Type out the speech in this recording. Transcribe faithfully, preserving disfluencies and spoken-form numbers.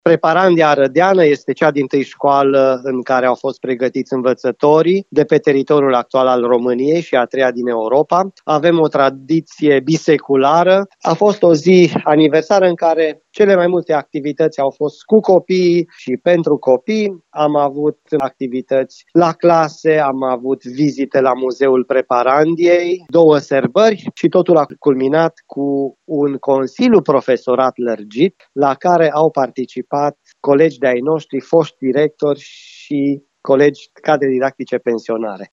Preparandia Arădeană este cea dintâi școală în care au fost pregătiți învățătorii de pe teritoriul actual al României și a treia din Europa. Avem o tradiție biseculară. A fost o zi aniversară în care cele mai multe activități au fost cu copiii și pentru copii. Am avut activități la clase, am avut vizite la Muzeul Preparandiei, două sărbări și totul a culminat cu un consiliu profesorat lărgit la care au participat colegi de-ai noștri, foști directori și colegi cadre didactice pensionare.